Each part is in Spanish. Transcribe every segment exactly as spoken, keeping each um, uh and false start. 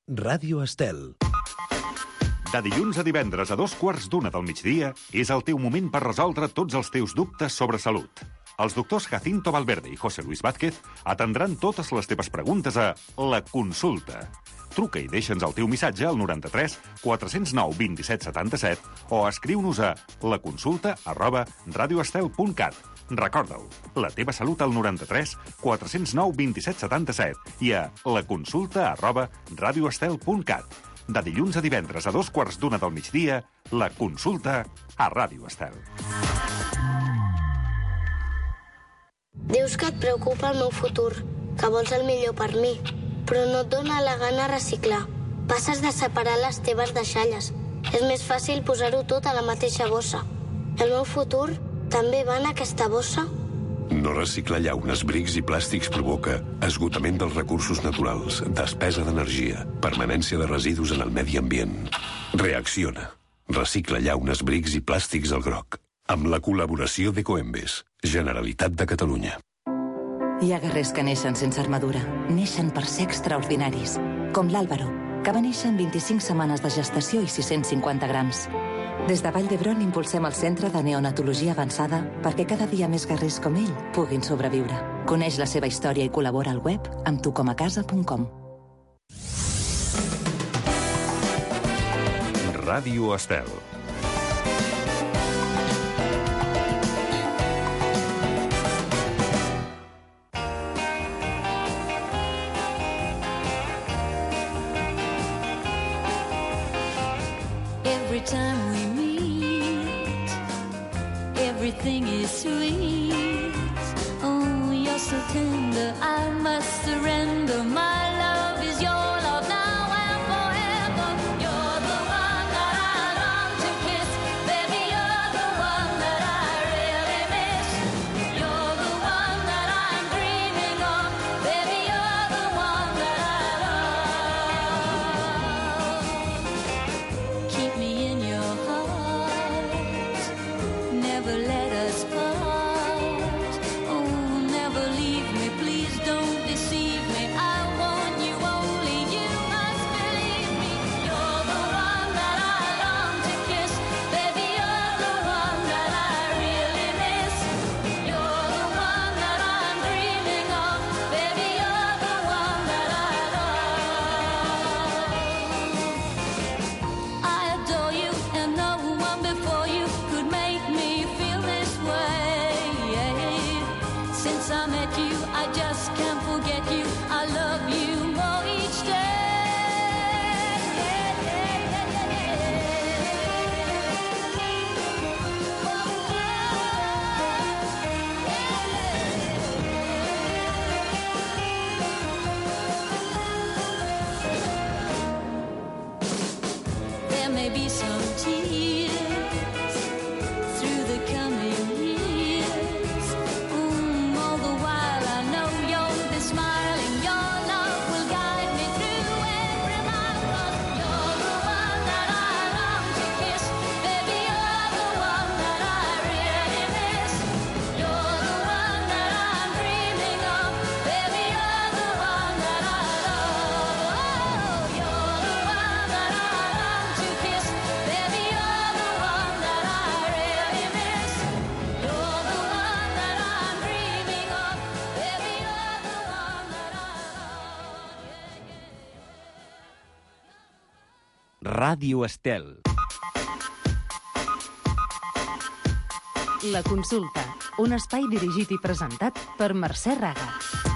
Ràdio Estel. De dilluns a divendres a dos quarts d'una del migdia és el teu moment per resoldre tots els teus dubtes sobre salut. Els doctors Jacinto Valverde i José Luis Vázquez atendran totes les teves preguntes a La Consulta. Truca i deixa'ns el teu missatge al noranta-tres quatre cents nou vint-i-set setanta-set o escriu-nos a laconsulta arroba radioestel punt cat. Recorda-ho, la teva salut al noranta-tres quatre cents nou vint-i-set setanta-set i a laconsulta arroba radioestel punt cat. De dilluns a divendres a dos quarts d'una del migdia, La Consulta a Ràdio Estel. Dius que et preocupa el meu futur, que vols el millor per mi, però no et dóna la gana reciclar. Passes de separar les teves deixalles. És més fàcil posar-ho tot a la mateixa bossa. El meu futur també va en aquesta bossa? No reciclar llaunes, brics i plàstics provoca esgotament dels recursos naturals, despesa d'energia, permanència de residus en el medi ambient. Reacciona. Recicla llaunes, brics i plàstics al groc. Amb la col·laboració d'Ecoembes, Generalitat de Catalunya. Hi ha guerrers que neixen sense armadura. Neixen per ser extraordinaris. Com l'Àlvaro, que va néixer en vint-i-cinc setmanes de gestació i sis-cents cinquanta grams. Des de Vall d'Hebron impulsem el Centre de Neonatologia Avançada perquè cada dia més guerrers com ell puguin sobreviure. Coneix la seva història i col·labora al web amb tu com a casa punt com. Ràdio Estel. Every time we meet, everything is sweet. Oh, you're so tender, I must surrender. My love is your love now and forever. You're the one that I long to kiss. Baby, you're the one that I really miss. You're the one that I'm dreaming of. Baby, you're the one that I love. Keep me in your heart, never let us part. Oh, never leave me, please don't deceive me. I want you, only you must believe me. You're the one that I long to kiss. Baby, you're the one that I really miss. You're the one that I'm dreaming of. Baby, you're the one that I love. I adore you, and no one before you could make me feel this way. Since I met you, I just can't forget you. I love you more each day. There may be some tears through the coming years. Mm, all the while I know you'll be smiling. Your love will guide me through every mile. 'Cause you're the one that I long to kiss. Baby, you're the one that I really miss. You're the one that I'm dreaming of. Baby, you're the one that I love. You're the one that I long to kiss. Baby, you're the one that I really miss. You're the one that I'm dreaming of. Baby, you're the one that I love. Ràdio Estel. La Consulta, un espai dirigit i presentat per Mercè Raga.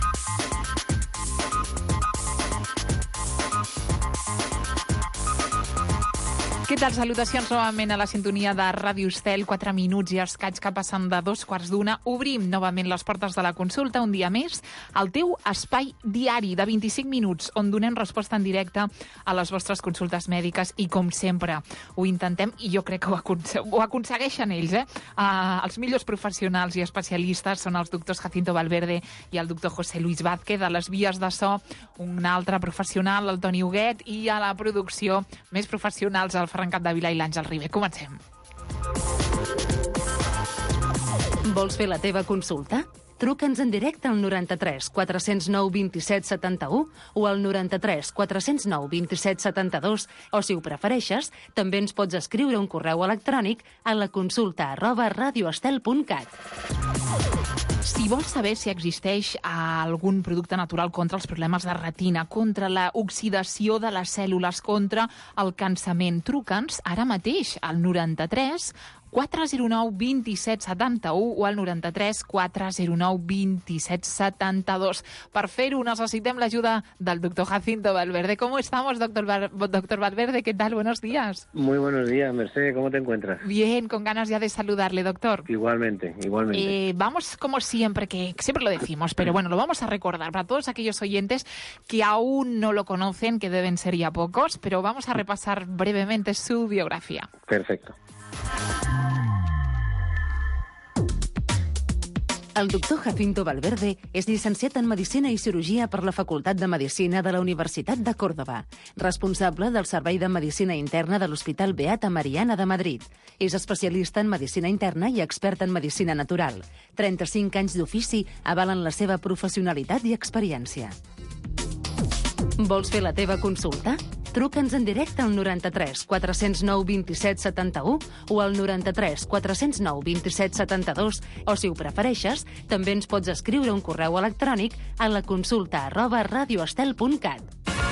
Què tal? Salutacions novament a la sintonia de Ràdio Estel. Quatre minuts i escaig que passen de dos quarts d'una. Obrim novament les portes de la consulta un dia més. El teu espai diari de vint-i-cinc minuts on donem resposta en directe a les vostres consultes mèdiques i, com sempre, ho intentem i jo crec que ho, aconse ho aconsegueixen ells. Eh? Uh, els millors professionals i especialistes són els doctors Jacinto Valverde i el doctor José Luis Vázquez. A les vies de so, un altre professional, el Toni Huguet, i a la producció, més professionals, el Ferran Capdevila i l'Àngel Ribé. Comencem. Vols fer la teva consulta? Truca'ns en directe al noranta-tres quatre cents nou vint-i-set setanta-u o al noranta-tres quatre cents nou vint-i-set setanta-dos, o si ho prefereixes, també ens pots escriure un correu electrònic a la consulta arroba radioestel punt cat. Si vols saber si existeix algun producte natural contra els problemes de retina, contra la oxidació de les cèl·lules, contra el cansament, truca'ns ara mateix al noranta-tres quatre zero nou vint-i-set setanta-u o al noranta-tres quatre zero nou vint-i-set setanta-dos. Per fer-ho necessitem l'ajuda del doctor Jacinto Valverde. ¿Cómo estamos, doctor, Val- doctor Valverde? ¿Qué tal? Buenos días. Muy buenos días, Mercedes, ¿cómo te encuentras? Bien, con ganas ya de saludarle, doctor. Igualmente, igualmente. Eh, vamos, como siempre, que siempre lo decimos, pero bueno, lo vamos a recordar para todos aquellos oyentes que aún no lo conocen, que deben ser ya pocos, pero vamos a repasar brevemente su biografía. Perfecto. El doctor Jacinto Valverde és llicenciat en Medicina i Cirurgia per la Facultat de Medicina de la Universitat de Còrdova, responsable del Servei de Medicina Interna de l'Hospital Beata Mariana de Madrid. És especialista en Medicina Interna i expert en Medicina Natural. trenta-cinc anys d'ofici avalen la seva professionalitat i experiència. Vols fer la teva consulta? Truca'ns en directe al noranta-tres quatre cents nou vint-i-set setanta-u o al noranta-tres quatre cents nou vint-i-set setanta-dos, o si ho prefereixes, també ens pots escriure un correu electrònic a la consulta arroba radioestel punt cat.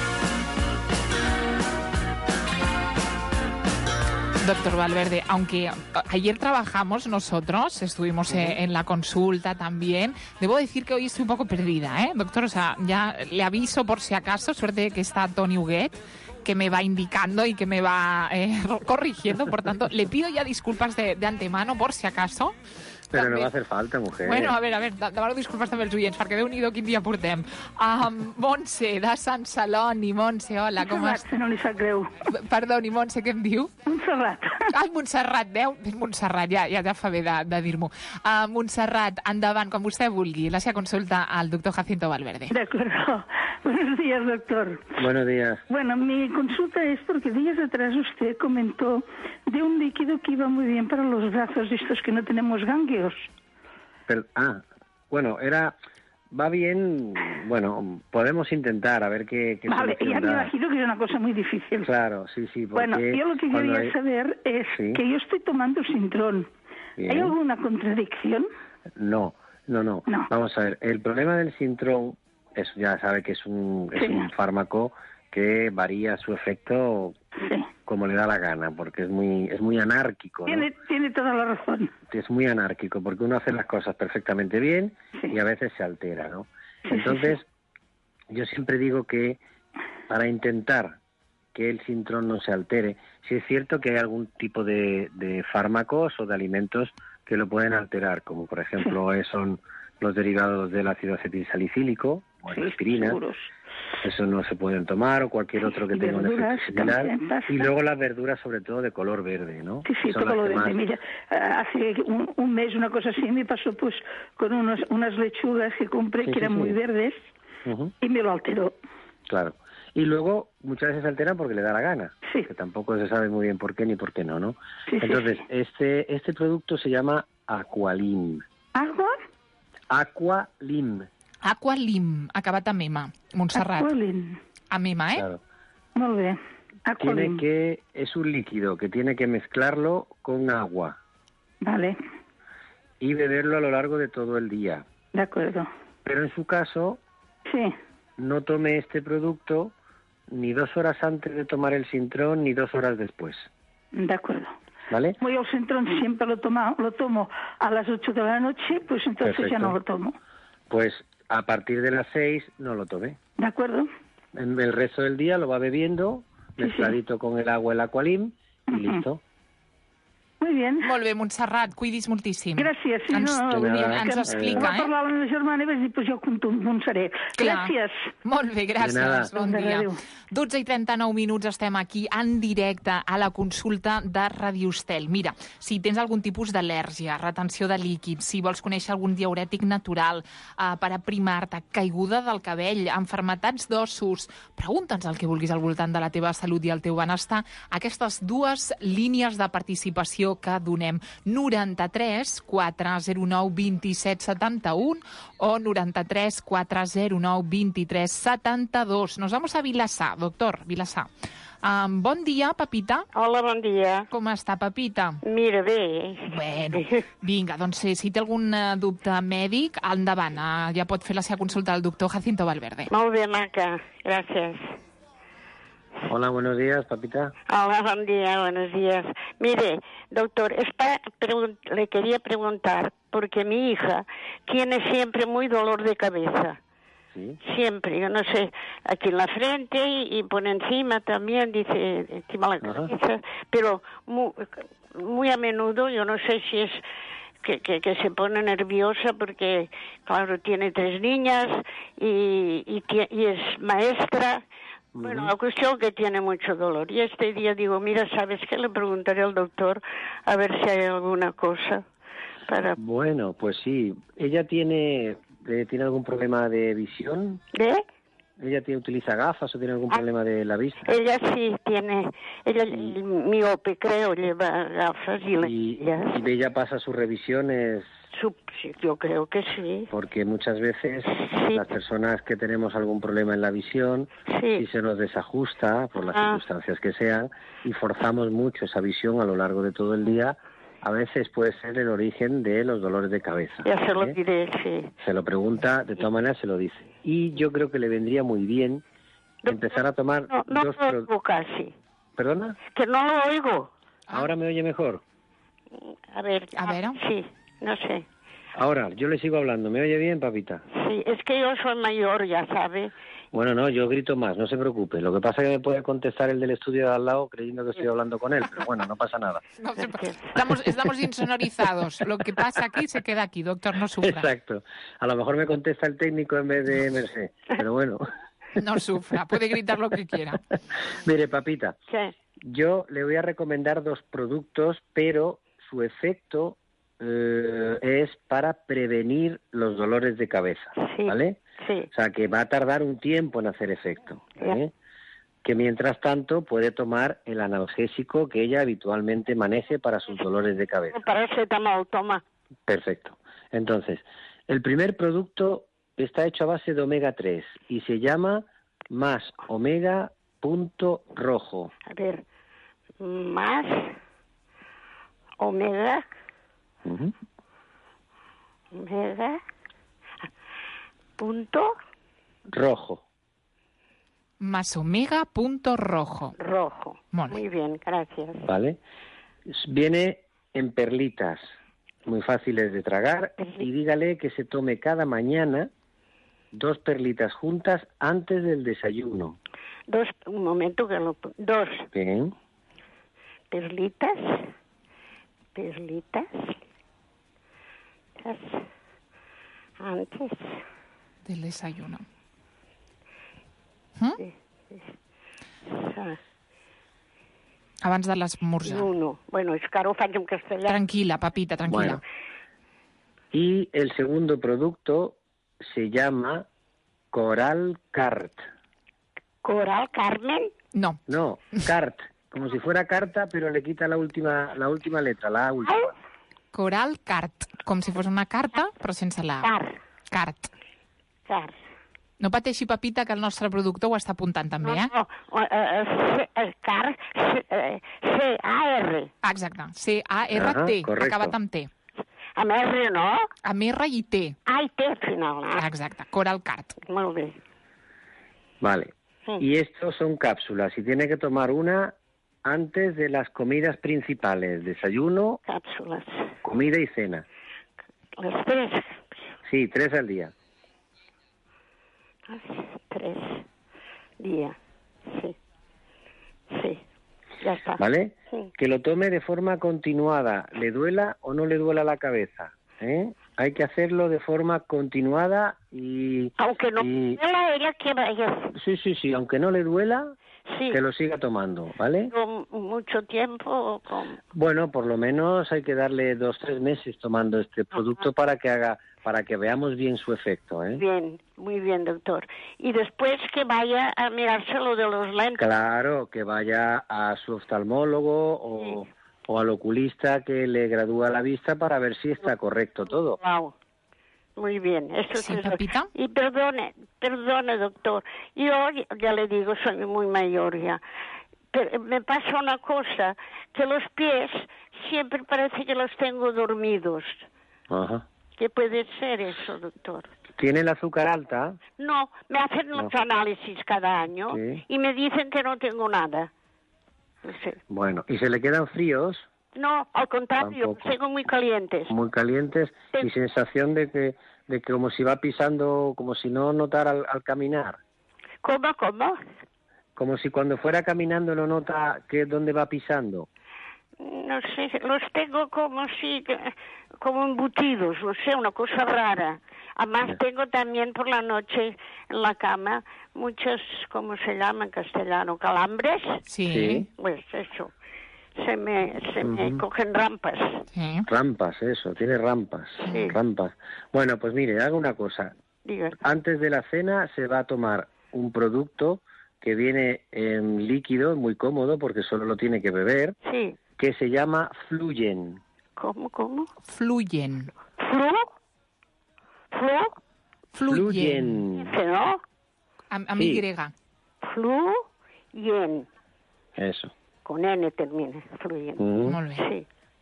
Doctor Valverde, aunque ayer trabajamos nosotros, estuvimos eh, en la consulta también, debo decir que hoy estoy un poco perdida, ¿eh, doctor? O sea, ya le aviso por si acaso, suerte que está Tony Huguet, que me va indicando y que me va eh, corrigiendo, por tanto, le pido ya disculpas de, de antemano por si acaso. Pero També. no va a hacer falta, mujer. Bueno, a veure, a veure, demano disculpes també als oients, perquè Déu-n'hi-do quin dia portem. Um, Montse, de Sant Celoni. Montse, hola, com Montserrat, estàs? que no li sap greu. Perdoni, Montse, què em diu? Montserrat. Ai, Montserrat, Déu, Montserrat, ja, ja, ja fa bé de, de dir-m'ho. Uh, Montserrat, endavant, com vostè vulgui, la seva consulta al doctor Jacinto Valverde. De acuerdo. Buenos días, doctor. Buenos días. Bueno, mi consulta es porque días atrás usted comentó de un líquido que iba muy bien para los brazos, estos que no tenemos ganglios. Pero, ah, bueno, era... Va bien, bueno, podemos intentar a ver qué... qué Vale, solución ya me da. imagino que es una cosa muy difícil. Claro, sí, sí, porque... Bueno, yo lo que cuando quería hay- saber es Sí. que yo estoy tomando Sintrón. Bien. ¿Hay alguna contradicción? No, no, no, No. Vamos a ver, el problema del Sintrón, es, ya sabe que es un, es Sí. un fármaco que varía su efecto Sí. como le da la gana, porque es muy, es muy anárquico, ¿no? Tiene, tiene toda la razón. Es muy anárquico, porque uno hace las cosas perfectamente bien Sí. y a veces se altera, ¿no? Sí, sí, Entonces, yo siempre digo que para intentar que el Sintrón no se altere, sí es cierto que hay algún tipo de, de fármacos o de alimentos que lo pueden alterar, como por ejemplo eh, son los derivados del ácido acetilsalicílico o Sí, la aspirina. seguros. Eso no se pueden tomar, o cualquier otro que Y tenga un verduras efecto similar. también pasa. Y luego las verduras, sobre todo de color verde, ¿no? Sí, sí, Son todo las lo que de más- Mira, ah, hace un, un mes una cosa así me pasó pues con unos, unas lechugas que compré Sí, que sí, eran sí. muy verdes Ujú. y me lo alteró. Claro. Y luego muchas veces alteran porque le da la gana. Sí. Que tampoco se sabe muy bien por qué ni por qué no, ¿no? Sí, sí, Entonces, sí. este este producto se llama Aqualim. ¿Agua? Aqualim, Aqualim, acabat amb M, Montserrat. Aqualin. Amb M, eh? claro. Molt bé. Tiene Aqualin. que es un líquido que tiene que mezclarlo con agua Vale, y beberlo a lo largo de todo el día. de acuerdo. Pero en su caso, Sí, no tome este producto ni dos horas antes de tomar el Sintrón ni dos horas después, de acuerdo. ¿vale? Como yo el Sintrón siempre lo, toma, lo tomo a las ocho de la noche, pues entonces ya Perfecto. no lo tomo. Pues a partir de las seis no lo tome. ¿De acuerdo? En el resto del día lo va bebiendo, Sí, mezcladito con el agua, el Aqualim, y Ujú. listo. Muy bien. Molt bé, Montserrat, cuidis moltíssim. Gràcies. Sí, Ens, no, De nada. ens que explica, va eh? parlar la meva germana i vaig dir, pues jo compensaré. Clar. Gràcies. Molt bé, gràcies. De nada. Bon De dia. adéu. dotze i trenta-nou minuts estem aquí en directe a la consulta de Radio Estel. Mira, si tens algun tipus d'al·lèrgia, retenció de líquids, si vols conèixer algun diurètic natural eh, per aprimar-te, caiguda del cabell, enfermetats d'ossos, pregunta'ns el que vulguis al voltant de la teva salut i el teu benestar. Aquestes dues línies de participació informació que donem. noranta-tres quatre zero nou vint-i-set setanta-u o noranta-tres quatre zero nou vint-i-tres setanta-dos. Nos vamos a Vilassar, doctor, Vilassar. Um, bon dia, Pepita. Hola, bon dia. Com està, Pepita? Mira, bé. Bueno, vinga, doncs eh, si té algun eh, dubte mèdic, endavant. Eh, ja pot fer la seva consulta al doctor Jacinto Valverde. Molt bé, maca. Gràcies. Hola, buenos días, Papita. Hola, buen día, buenos días. Mire, doctor, es pa- pregun- le quería preguntar, porque mi hija tiene siempre muy dolor de cabeza. Sí. Siempre, yo no sé, aquí en la frente y, y por encima también, dice, encima de la Ajá. cabeza, pero muy, muy a menudo, yo no sé si es que, que, que se pone nerviosa porque, claro, tiene tres niñas y, y, tie- y es maestra. Bueno, la cuestión que tiene mucho dolor. Y este día digo, mira, ¿sabes qué? Le preguntaré al doctor a ver si hay alguna cosa para... Bueno, pues sí. ¿Ella tiene, eh, tiene algún problema de visión? ¿De? ¿Ella tiene, utiliza gafas o tiene algún Ah. problema de la vista? Ella sí tiene, ella Y- miope creo, lleva gafas y Y, lentillas. y ella pasa sus revisiones Su- sí, yo creo que sí. porque muchas veces Sí. las personas que tenemos algún problema en la visión, Sí. si se nos desajusta por las Ah. circunstancias que sean y forzamos mucho esa visión a lo largo de todo el día, a veces puede ser el origen de los dolores de cabeza. Ya se lo ¿eh? diré, sí. Se lo pregunta, de todas maneras se lo dice. Y yo creo que le vendría muy bien empezar a tomar No, no dos... lo pro- oigo casi. ¿Perdona? Que no lo oigo. ¿Ahora me oye mejor? A ver. A ver. Sí, no sé. Ahora, yo le sigo hablando. ¿Me oye bien, papita? Sí, es que yo soy mayor, ya sabe. Bueno, no, yo grito más, no se preocupe. Lo que pasa es que me puede contestar el del estudio de al lado creyendo que estoy hablando con él, pero bueno, no pasa nada. No se pre- estamos, estamos insonorizados. Lo que pasa aquí se queda aquí, doctor, no sufra. Exacto. A lo mejor me contesta el técnico en vez de Merced, pero bueno. No sufra, puede gritar lo que quiera. Mire, papita, ¿Qué? yo le voy a recomendar dos productos, pero su efecto eh, es para prevenir los dolores de cabeza, Sí. ¿vale? Sí. O sea, que va a tardar un tiempo en hacer efecto. Ya. ¿eh? Que mientras tanto puede tomar el analgésico que ella habitualmente maneje para sus dolores de cabeza. Paracetamol, toma. Perfecto. Entonces, el primer producto está hecho a base de omega tres y se llama Más Omega punto rojo. A ver, más omega, Ujú. omega, punto Rojo. Más omega punto rojo. rojo. Molt bé. Muy bien, gracias. ¿Vale? Viene en perlitas, muy fáciles de tragar, y dígale que se tome cada mañana dos perlitas juntas antes del desayuno. Dos, un momento que lo... Dos Bien. perlitas, perlitas, antes Del desayuno. ah, Abans de l'esmorzar. uno. Bueno, és que ara ho faig en castellà. Tranquila, papita, tranquila. Bueno. Y el segundo producto se llama Coral Cart. Coral Carmen, No, No, Cart, como si fuera carta, pero le quita la última, la última letra, la A última. coral cart. Com si fos una carta, però sense la A. car, Cart. car. No pateixi, Pepita, que el nostre productor ho està apuntant també, eh? No, no, eh, eh, eh, car, C- eh, C A R. Ah, exacte. C A R T, Ahà, correcte. acabat amb T. Amb R, no? Amb R i T. Ah, i T al final. Ah, Exacte, coral cart. molt bé. Vale. Sí. Y estos son cápsulas y tiene que tomar una antes de las comidas principales, desayuno, Càpsules. comida y cena. Les tres. Sí, tres al día. Tres. Día. Sí. Sí. Ya está. ¿Vale? Sí. Que lo tome de forma continuada, le duela o no le duela la cabeza. ¿eh? Hay que hacerlo de forma continuada y... Aunque no y- duela ella que vaya. Sí, sí, sí, aunque no le duela, Sí. que lo siga tomando, ¿vale? Con mucho tiempo. Con... Bueno, por lo menos hay que darle dos, tres meses tomando este producto para que haga, para que veamos bien su efecto, ¿eh? Bien, muy bien, doctor. Y después que vaya a mirarse lo de los lentes. Claro, que vaya a su oftalmólogo o, o al oculista que le gradúa la vista para ver si está correcto todo. Wow. Muy bien. Eso Sí, es- Pepita. Y perdone, perdone, doctor. Yo, ya le digo, soy muy mayor ya. Pero me pasa una cosa, que los pies siempre parece que los tengo dormidos. Ajá. ¿Qué puede ser eso, doctor? ¿Tiene el azúcar alta? No, me hacen No. los análisis cada año Sí. y me dicen que no tengo nada. No sé. Bueno, ¿y se le quedan fríos? No, al contrario, Tampoco. tengo muy calientes. Muy calientes y sensación de que, de que como si va pisando, como si no notara al, al caminar. ¿Cómo, cómo? Como si cuando fuera caminando no nota que dónde va pisando. No sé, los tengo como si, como embutidos, no sé, una cosa rara. Además tengo también por la noche en la cama muchos, ¿cómo se llama en castellano? ¿Calambres? Sí. Sí. Pues eso, se me, se me Ujú. cogen rampas. Sí. Rampas, eso, tiene rampas. Sí. Rampas. Bueno, pues mire, haga una cosa. Diga. Antes de la cena se va a tomar un producto que viene en líquido, muy cómodo porque solo lo tiene que beber, Sí, que se llama Fluyen. ¿cómo, cómo? Fluyen. ¿Flu? ¿Flu? Fluyen. Dice, ¿no? A, a Sí. mi griega. Flu y en, Eso. con N termina, fluyen. Ujú. Molt bé. Sí.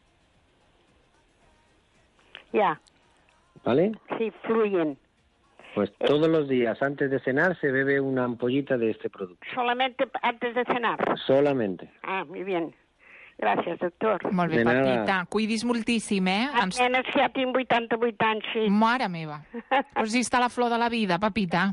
Ya, ¿Vale? sí, fluyen. Pues todos los días antes de cenar se bebe una ampollita de este producto. Solamente antes de cenar. Solamente. Ah, muy bien. Gràcies, doctor. Molt bé, De nada. Pepita. Cuidis moltíssim, eh? Ens... Apenas que ja tinc vuitanta-vuit anys, sí. Mare meva. Però si està la flor de la vida, Pepita.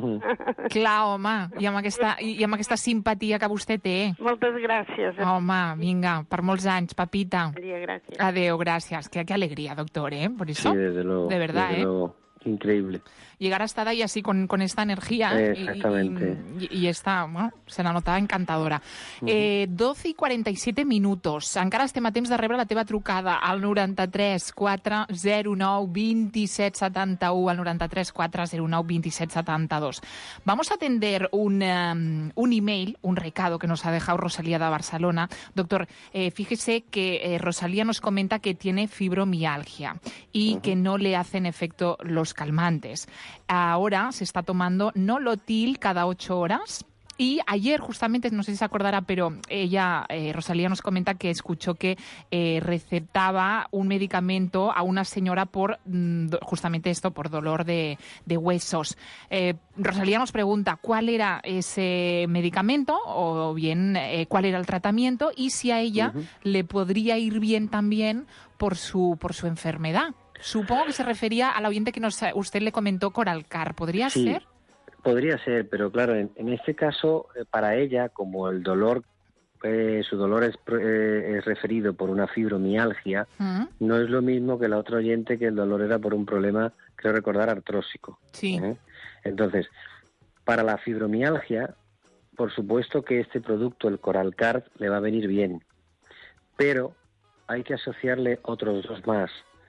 Clar, home, i amb, aquesta, i amb aquesta simpatia que vostè té. Moltes gràcies. Home, vinga, per molts anys, Pepita. Maria, gràcies. Adeu, gracias. Qué, qué alegría, doctor, ¿eh? Por eso, Sí, desde luego. de verdad, desde ¿eh? luego. Increíble. Llegar hasta ahí así con, con esta energía y- Exactamente. y, y, y esta, bueno, se la notava encantadora. Eh, doce i quaranta-set minutos. Encara estem a temps de rebre la teva trucada al noranta-tres quatre zero nou veintisiete setanta-u, al noranta-tres quatre zero nou veintisiete setanta-dos. Vamos a atender un, um, un email, un recado que nos ha dejado Rosalía de Barcelona. Doctor, eh, fíjese que eh, Rosalía nos comenta que tiene fibromialgia y que no le hacen efecto los calmantes. Ahora se está tomando Nolotil cada ocho horas. Y ayer, justamente, no sé si se acordará, pero ella, eh, Rosalía, nos comenta que escuchó que eh, recetaba un medicamento a una señora por, mm, do- justamente esto, por dolor de, de huesos. Eh, Rosalía nos pregunta cuál era ese medicamento o bien eh, cuál era el tratamiento y si a ella le podría ir bien también por su, por su enfermedad. Supongo que se refería al oyente que nos, usted le comentó Coralcar. ¿Podría Sí, ser? podría ser, pero claro, en, en este caso, eh, para ella, como el dolor, eh, su dolor es, pro- eh, es referido por una fibromialgia, Mm, no es lo mismo que la otra oyente que el dolor era por un problema, creo recordar, artrósico. Sí. ¿eh? Entonces, para la fibromialgia, por supuesto que este producto, el Coralcard, le va a venir bien, pero hay que asociarle otros dos más.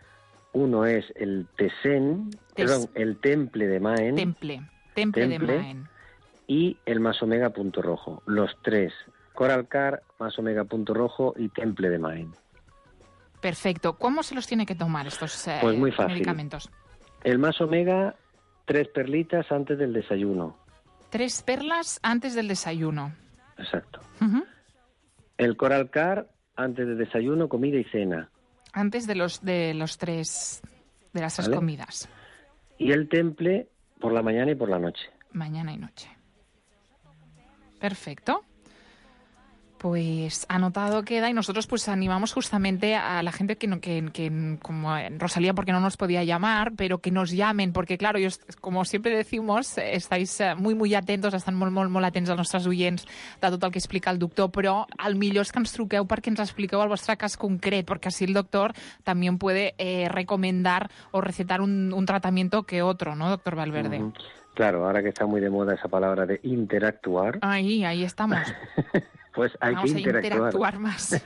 Uno es el Tesen, Tes- perdón, el Temple de Maen Temple. Temple, Temple. de Maen. y el Más Omega Punto Rojo. Los tres, Coralcar, Más Omega Punto Rojo y Temple de Maen. Perfecto. ¿Cómo se los tiene que tomar estos eh, Pues muy fácil. medicamentos? El Más Omega, tres perlitas antes del desayuno. Tres perlas antes del desayuno. Exacto. Ujú. El Coralcar antes del desayuno, comida y cena. Antes de los de los tres de las tres Vale. comidas, Y el Temple por la mañana y por la noche. mañana y noche. Perfecto. Pues anotado queda y nosotros pues animamos justamente a la gente que, no, que, que como Rosalía porque no nos podía llamar, pero que nos llamen, porque claro, ellos, como siempre decimos, estáis eh, muy, muy atentos, estan molt, molt, molt atents als nostres oients de tot el que explica el doctor, però el millor és que ens truqueu perquè ens expliqueu el vostre cas concret, porque así el doctor también puede eh, recomendar o recetar un, un tratamiento que otro, ¿no, doctor Valverde? Ujú. Claro, ahora que está muy de moda esa palabra de interactuar, Ahí, ahí estamos. pues hay Vamos que a interactuar. interactuar más.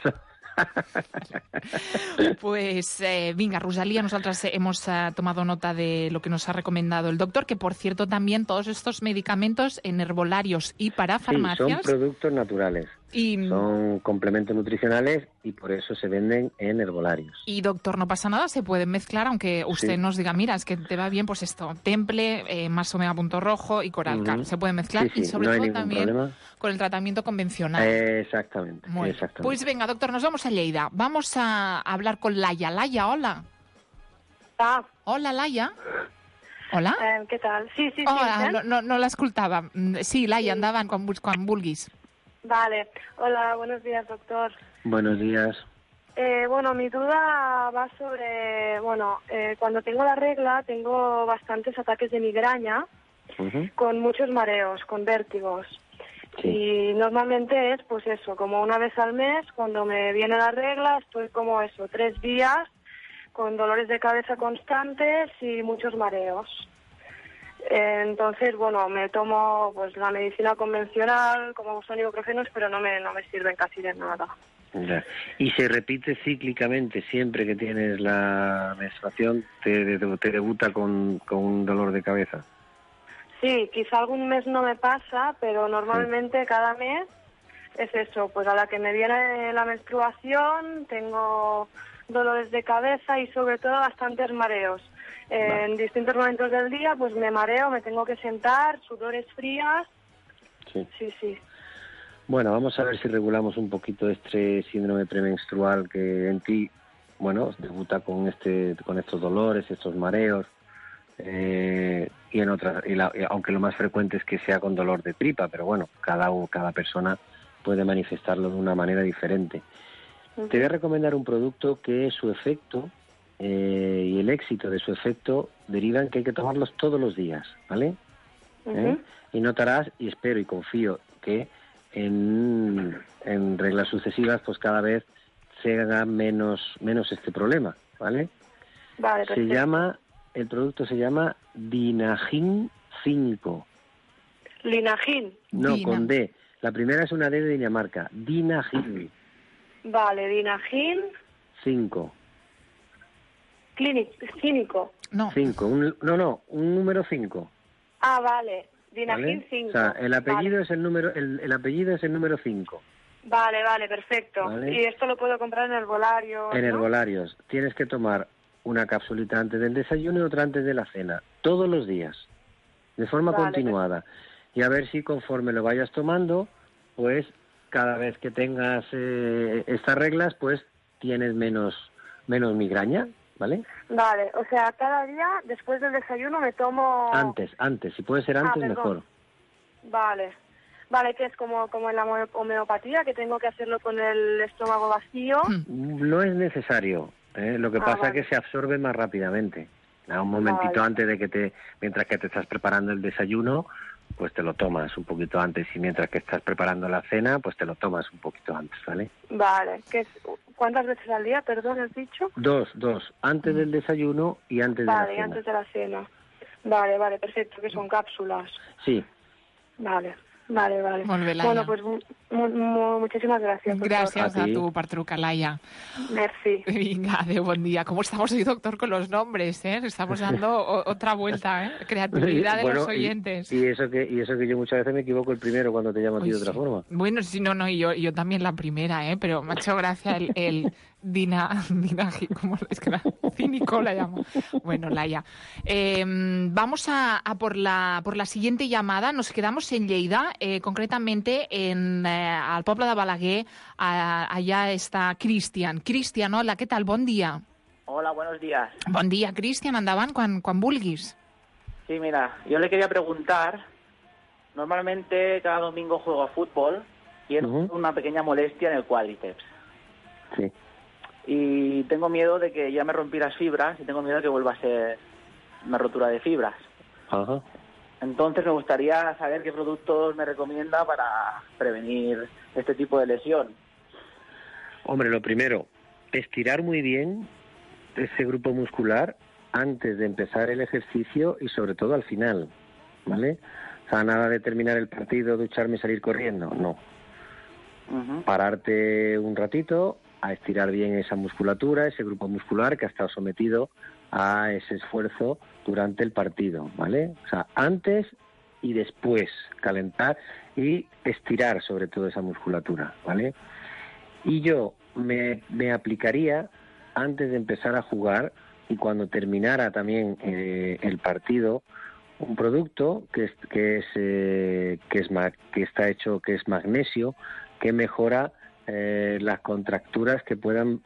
Pues eh, venga, Rosalía, nosotras hemos eh, tomado nota de lo que nos ha recomendado el doctor, que por cierto también todos estos medicamentos en herbolarios y para Sí, farmacias son productos naturales. Y, Son complementos nutricionales y por eso se venden en herbolarios. y doctor, no pasa nada, se pueden mezclar, aunque usted Sí. nos diga, mira, es que te va bien, pues esto, temple, eh, más omega punto rojo y coral car. Ujú. Se pueden mezclar Sí, y sí, sobre no hay todo ningún también problema. con el tratamiento convencional. Exactamente, Muy bien. exactamente. Pues venga, doctor, nos vamos a Lleida. Vamos a hablar con Laia. Laia, hola. Ah, Hola, Laia. Hola? eh, què tal? Sí, sí, sí. Hola, em no, sents? no, no l'escoltava. Mm, Sí, Laia, Sí. endavant, quan, vul- quan vulguis. Vale. Hola, buenos días, doctor. Buenos días. Eh, bueno, mi duda va sobre, bueno, eh, cuando tengo la regla tengo bastantes ataques de migraña Ujú. con muchos mareos, con vértigos. Sí. Y normalmente es, pues eso, como una vez al mes, cuando me viene la regla, estoy como eso, tres días con dolores de cabeza constantes y muchos mareos. Eh, Entonces, bueno, me tomo pues la medicina convencional, como son ibuprofenos, pero no me, no me sirven casi de nada. Ya. Y se repite cíclicamente, siempre que tienes la menstruación, te, te, te debuta con, con un dolor de cabeza. Sí, quizá algún mes no me pasa, pero normalmente cada mes es eso, pues a la que me viene la menstruación tengo dolores de cabeza y sobre todo bastantes mareos. Eh, En distintos momentos del día pues me mareo, me tengo que sentar, sudores frías. Sí. Sí, sí. Bueno, vamos a ver si regulamos un poquito este síndrome premenstrual que en ti, bueno, debuta con este, con estos dolores, estos mareos, eh, y en otras, y la- y aunque lo más frecuente es que sea con dolor de tripa, pero bueno, cada u- cada persona puede manifestarlo de una manera diferente. Te voy a recomendar un producto que su efecto eh, y el éxito de su efecto derivan que hay que tomarlos todos los días, ¿vale? ¿Eh? Y notarás, y espero y confío que en, en reglas sucesivas pues cada vez se haga menos menos este problema, ¿vale? Vale, Se perfecto. llama, el producto se llama Dinagin cinco. Linagin. No, Dina. con D. La primera es una D de Dinamarca. Dinagin Vale, Dinagin cinco. clínic, cínico. No, cinco. Un, no, no, un número cinco. Ah, vale. Dinagin ¿Vale? cinco. O sea, el apellido Vale. es el número el, el apellido es el número cinco. Vale, vale, perfecto. Vale. Y esto lo puedo comprar en herbolarios, En ¿no? herbolarios. Tienes que tomar una capsulita antes del desayuno y otra antes de la cena, todos los días, de forma Vale, continuada. Y a ver si conforme lo vayas tomando, pues cada vez que tengas eh, estas reglas, pues tienes menos menos migraña, ¿vale? Vale, o sea, cada día después del desayuno me tomo... Antes, antes, si puede ser Ah, antes, perdón. mejor. Vale. Vale, que es como, como en la home- homeopatía, que tengo que hacerlo con el estómago vacío. No es necesario, ¿eh? Lo que Ah, pasa vale. es que se absorbe más rápidamente. A un momentito Vale. antes de que te, mientras que te estás preparando el desayuno, pues te lo tomas un poquito antes, y mientras que estás preparando la cena, pues te lo tomas un poquito antes, ¿vale? Vale, que es, ¿cuántas veces al día, perdón, has dicho? Dos, dos, antes del desayuno y antes de Vale, la y cena. antes de la cena. Vale, vale, perfecto, que son cápsulas. Sí, Vale, vale, vale. Molt bé, Laia. Bueno, pues mu- mu- muchísimas gracias. doctor. gracias A a, ti. tu per trucar, Laia. Merci. Venga, de buen día. ¿Cómo estamos hoy, doctor, con los nombres? ¿eh? Estamos dando o- otra vuelta, ¿eh? Creatividad de Bueno, los y- oyentes. Y, eso que y eso que yo muchas veces me equivoco el primero cuando te llamo a ti de Uy, otra sí. forma. Bueno, sí, no, no, y yo, y yo también la primera, ¿eh? Pero me ha hecho gracia el, el Dina, Dina, ¿cómo es que la cínico la llamo? Bueno, Laia. Eh, vamos a, a por la por la siguiente llamada. Nos quedamos en Lleida, eh, concretamente en eh, al poble de Balaguer. A, allá está Cristian. Cristian, hola, ¿qué tal? Bon dia. Hola, buenos días. Bon dia, Cristian, endavant, quan, quan vulguis. Sí, mira, yo le quería preguntar, normalmente cada domingo juego a fútbol y he Ujú. una pequeña molestia en el cuádriceps. Sí. Y tengo miedo de que ya me rompí las fibras y tengo miedo de que vuelva a ser una rotura de fibras. Ajá. Entonces me gustaría saber qué productos me recomienda para prevenir este tipo de lesión. Hombre, lo primero, estirar muy bien ese grupo muscular antes de empezar el ejercicio y sobre todo al final, ¿vale? O sea, nada de terminar el partido, ducharme y salir corriendo, no. Ujú. Pararte un ratito a estirar bien esa musculatura, ese grupo muscular que ha estado sometido a ese esfuerzo durante el partido, ¿vale? O sea, antes y después calentar y estirar sobre todo esa musculatura, ¿vale? Y yo me, me aplicaría antes de empezar a jugar y cuando terminara también eh, el partido, un producto que es que es eh, que es ma- que está hecho que es magnesio, que mejora eh, las contracturas que puedan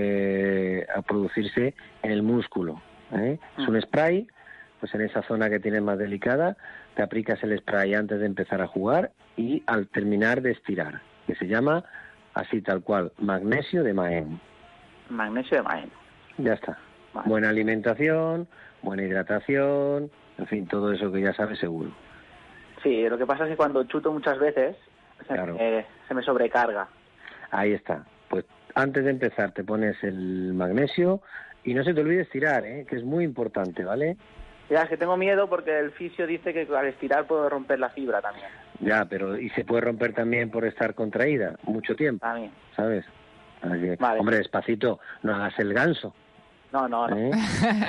eh, a producirse en el músculo, ¿eh? Es un spray, pues en esa zona que tienes más delicada te aplicas el spray antes de empezar a jugar y al terminar de estirar, que se llama así tal cual, magnesio de Maen. Magnesio de Maen. Ya está. Vale. Buena alimentación, buena hidratación, en fin, todo eso que ya sabes seguro. Sí, lo que pasa es que cuando chuto muchas veces se, Claro. me, se me sobrecarga. Ahí está. Pues antes de empezar te pones el magnesio y no se te olvide estirar, ¿eh? Que es muy importante, ¿vale? Ya, es que tengo miedo porque el fisio dice que al estirar puedo romper la fibra también. Ya, pero y se puede romper también por estar contraída mucho tiempo, También. ¿sabes? Así que, Vale. hombre, despacito, no hagas el ganso. No, no, no. ¿eh?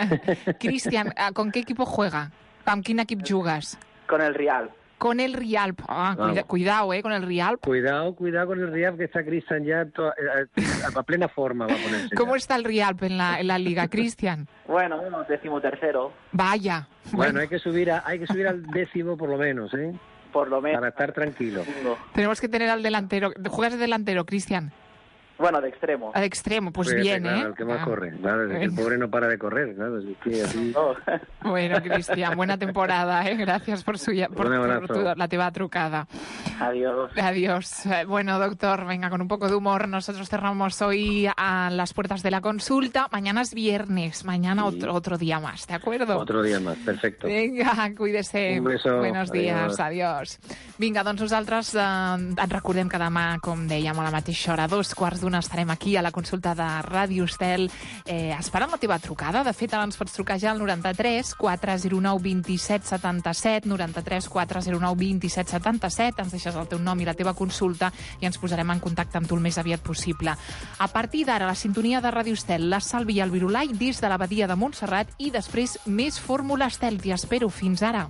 Cristian, ¿con qué equipo juega? ¿Con quin equip jugues? Con el Real. Con el Rialp. Ah, cuida, Vamos. cuidado, ¿eh? Con el Rialp. Cuidado, cuidado con el Riab, que está Cristian ya to- eh, a, a plena forma va a ponerse. ¿Cómo ya. está el Rialp en la, en la liga, Cristian? Bueno, decimotercero, Vaya. Bueno, hay que subir a, hay que subir al décimo por lo menos, ¿eh? por lo menos. Para estar tranquilo. Tenemos que tener al delantero. ¿Juegas de delantero, Cristian? Bueno, de extremo. Al extremo, pues Fíjate, bien, claro, ¿eh? el que más Ah. corre. Claro, es que el pobre no para de correr, claro. Es que así... No. Bueno, Cristian, buena temporada, ¿eh? Gracias por, su, por, Un abrazo. por tu- la teva trucada. Adiós. Adiós. Eh, Bueno, doctor, venga, con un poco de humor, nosotros cerramos hoy a las puertas de la consulta. Mañana es viernes, mañana Sí. otro, otro día más, ¿de acuerdo? Otro día más, perfecto. Vinga, cuídese. Un beso. Buenos dies, adiós. Vinga, doncs nosaltres eh, et recordem que demà, com dèiem, a la mateixa hora, a dos quarts d'una, estarem aquí a la consulta de Ràdio Estel eh, esperant la teva trucada. De fet, ara ens pots trucar ja al noranta-tres quatre zero nou vint set setanta-set, noranta-tres quatre zero nou vint set setanta-set, ens deixes el teu nom i la teva consulta i ens posarem en contacte amb tu el més aviat possible. A partir d'ara, la sintonia de Ràdio Estel, la Salvi i el Virulai des de la Badia de Montserrat i després més Fórmula Estel. T'hi espero. Fins ara.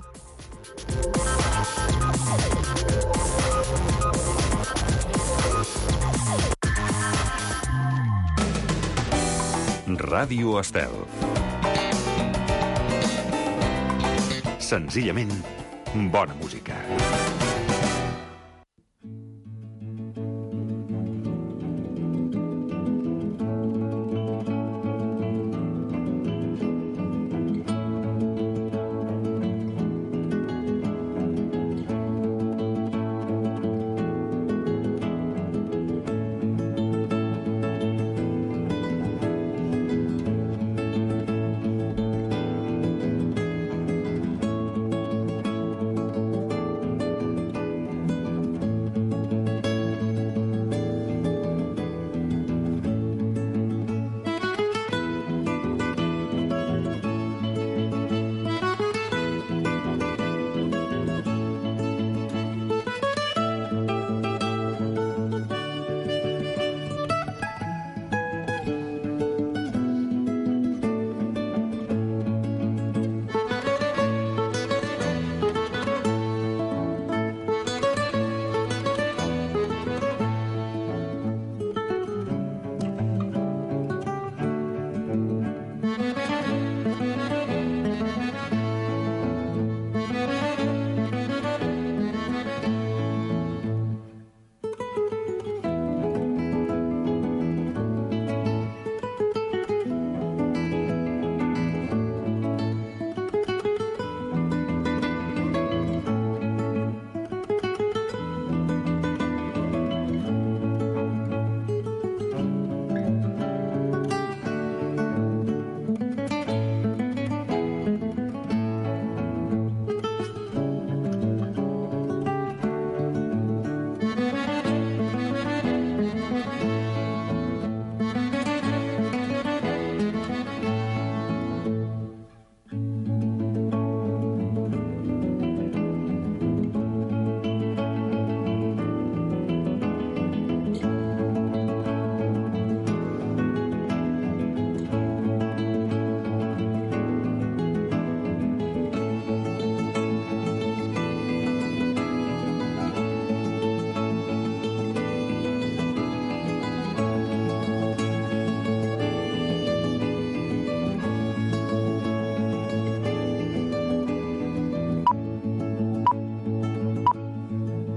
Ràdio Estel. Senzillament, bona música.